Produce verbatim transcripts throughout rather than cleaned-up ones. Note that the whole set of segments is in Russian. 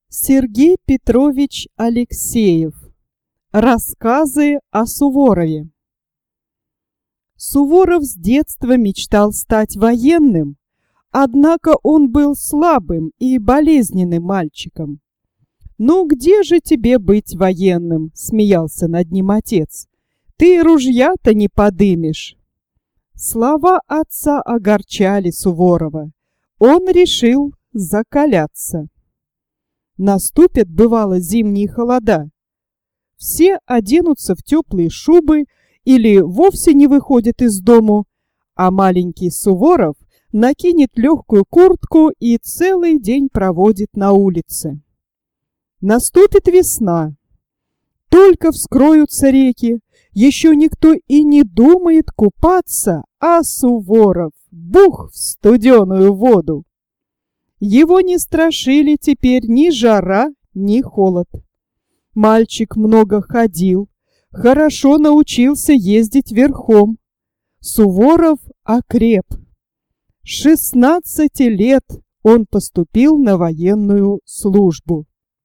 Сергей Петрович Алексеев. Рассказы о Суворове. Суворов с детства мечтал стать военным, однако он был слабым и болезненным мальчиком. «Ну где же тебе быть военным?» — смеялся над ним отец. «Ты ружья-то не подымешь». Слова отца огорчали Суворова. Он решил закаляться. Наступят, бывало, зимние холода. Все оденутся в теплые шубы или вовсе не выходят из дому, а маленький Суворов накинет легкую куртку и целый день проводит на улице. Наступит весна. Только вскроются реки, еще никто и не думает купаться, а Суворов бух в студеную воду. Его не страшили теперь ни жара, ни холод. Мальчик много ходил, хорошо научился ездить верхом. Суворов окреп. С шестнадцати лет он поступил на военную службу.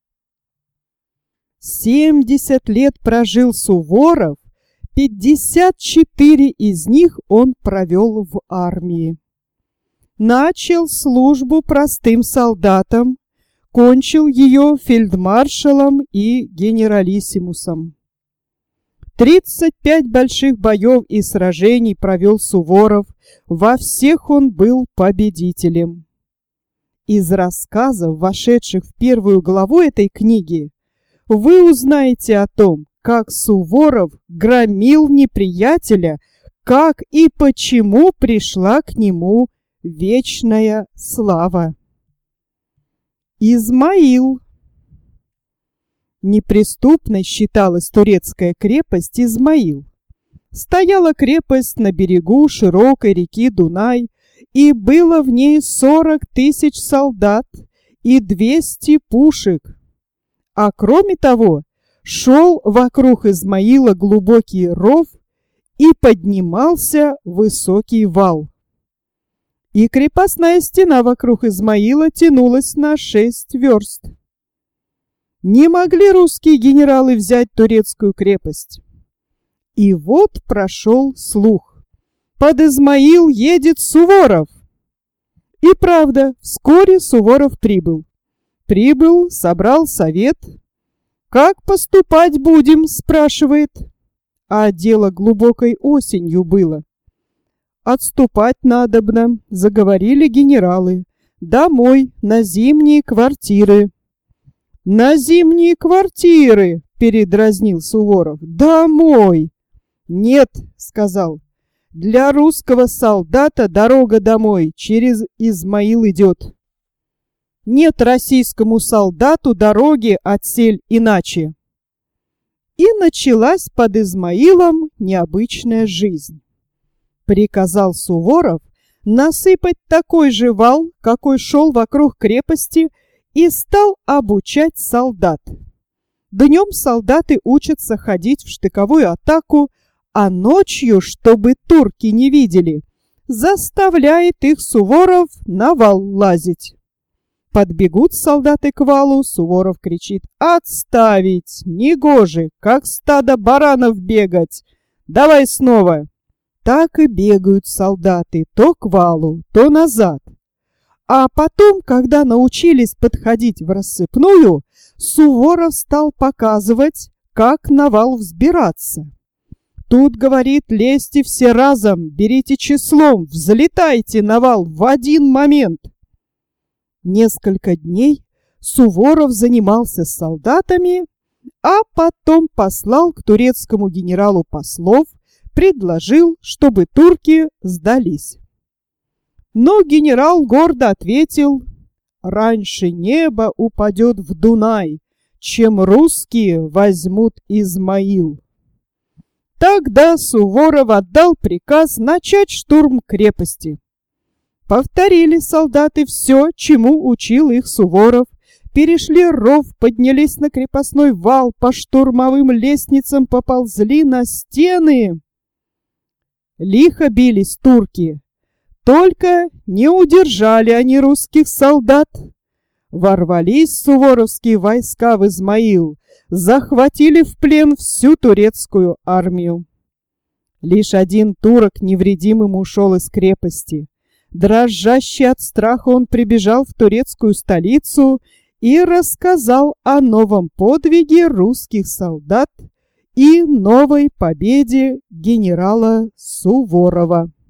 Семьдесят лет прожил Суворов, пятьдесят четыре из них он провел в армии. Начал службу простым солдатом, кончил ее фельдмаршалом и генералиссимусом. Тридцать пять больших боев и сражений провел Суворов, во всех он был победителем. Из рассказов, вошедших в первую главу этой книги, вы узнаете о том, как Суворов громил неприятеля, как и почему пришла к нему вечная слава. Измаил. Неприступной считалась турецкая крепость Измаил. Стояла крепость на берегу широкой реки Дунай, и было в ней сорок тысяч солдат и двести пушек. А кроме того, шел вокруг Измаила глубокий ров и поднимался высокий вал. И крепостная стена вокруг Измаила тянулась на шесть верст. Не могли русские генералы взять турецкую крепость. И вот прошел слух: под Измаил едет Суворов. И правда, вскоре Суворов прибыл. Прибыл, собрал совет. «Как поступать будем?» — спрашивает. А дело глубокой осенью было. «Отступать надобно», — заговорили генералы. «Домой, на зимние квартиры». «На зимние квартиры!» — передразнил Суворов. «Домой!» «Нет», — сказал, — «для русского солдата дорога домой через Измаил идет. Нет российскому солдату дороги отсель иначе». И началась под Измаилом необычная жизнь. Приказал Суворов насыпать такой же вал, какой шел вокруг крепости, и стал обучать солдат. Днем солдаты учатся ходить в штыковую атаку, а ночью, чтобы турки не видели, заставляет их Суворов на вал лазить. Подбегут солдаты к валу, Суворов кричит: «Отставить! Негоже, как стадо баранов бегать! Давай снова!» Так и бегают солдаты то к валу, то назад. А потом, когда научились подходить в рассыпную, Суворов стал показывать, как на вал взбираться. Тут, говорит, лезьте все разом, берите числом, взлетайте на вал в один момент. Несколько дней Суворов занимался с солдатами, а потом послал к турецкому генералу послов, предложил, чтобы турки сдались. Но генерал гордо ответил: «Раньше небо упадет в Дунай, чем русские возьмут Измаил». Тогда Суворов отдал приказ начать штурм крепости. Повторили солдаты все, чему учил их Суворов, перешли ров, поднялись на крепостной вал, по штурмовым лестницам поползли на стены. Лихо бились турки, только не удержали они русских солдат. Ворвались суворовские войска в Измаил, захватили в плен всю турецкую армию. Лишь один турок невредимым ушел из крепости. Дрожащий от страха он прибежал в турецкую столицу и рассказал о новом подвиге русских солдат и новой победе генерала Суворова.